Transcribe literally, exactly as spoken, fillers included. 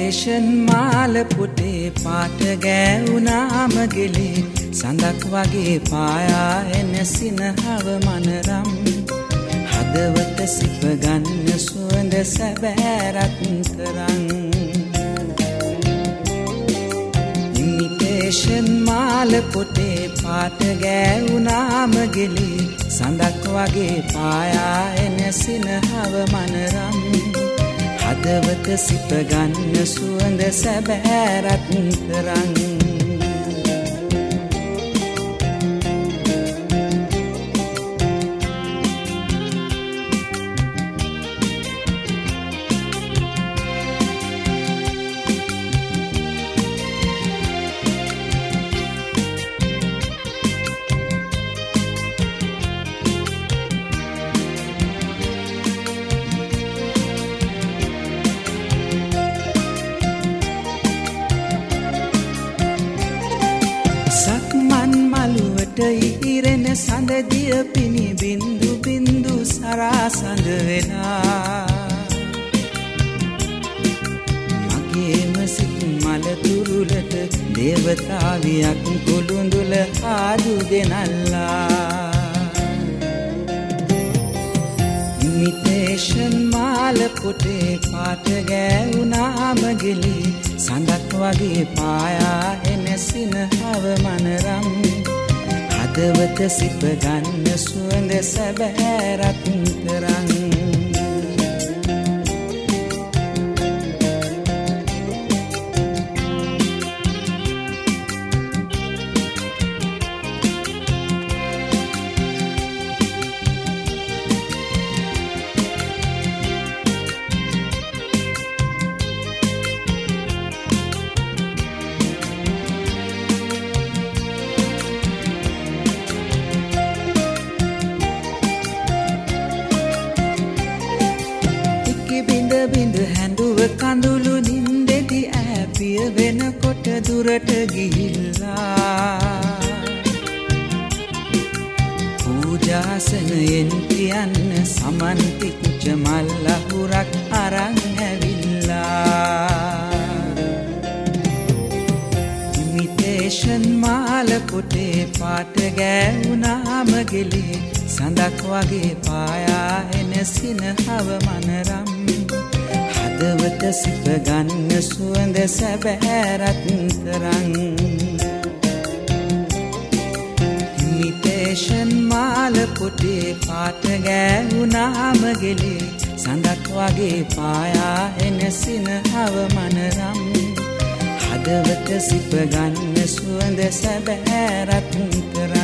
imitation මාල පුටේ පාට ගෑවුනාම ගෙලේ සඳක් වගේ පායා එන සිනහව මනරම් හදවත සිප ගන්න සුවඳ සැබෑරත් තරං ඉමිටේෂන් මාල පුටේ පාට ගෑවුනාම ගෙලේ සඳක් වගේ පායා එන සිනහව මනරම් හදවත සිප ගන්න සුවඳ සැබෑරත් තරං ඉරෙන සඳ දිය පිණි බින්දු බින්දු සරා සඳ වෙලා මගේම සිත් මල තුරුලට දේවතාවියක් කුළුඳුල ආදු දෙනල්ලා ඉමිටේෂන් මාල පොටේ පාට ගෑවුනාම ගෙලේ සඳක් වගේ පායා එන සිනහව මනරම් හදවත සිප ගන්න සුවඳ සැබෑරත් තරං බිඳ හැඳුව කඳුළු නින්දෙදි ඈපිය වෙනකොට දුරට ගිහිල්ලා පූජාසනයෙන් කියන්න සමන් පිච්ච මල් අහුරක් අරන් ඇවිල්ලා ඉමිටේෂන් මාල පොටේ පාට ගෑවුනාම ගෙලේ සඳක් වගේ පායා එන සිනහව මනරම් හදවත සිප ගන්න සුවඳ සැබෑරත් තරං ඉමිටේෂන් මාල පොටේ පාට ගෑවුනාම ගෙලේ සඳක් වගේ පායා එන සිනහව මනරම් හදවත සිප ගන්න සුවඳ සැබෑරත් තරං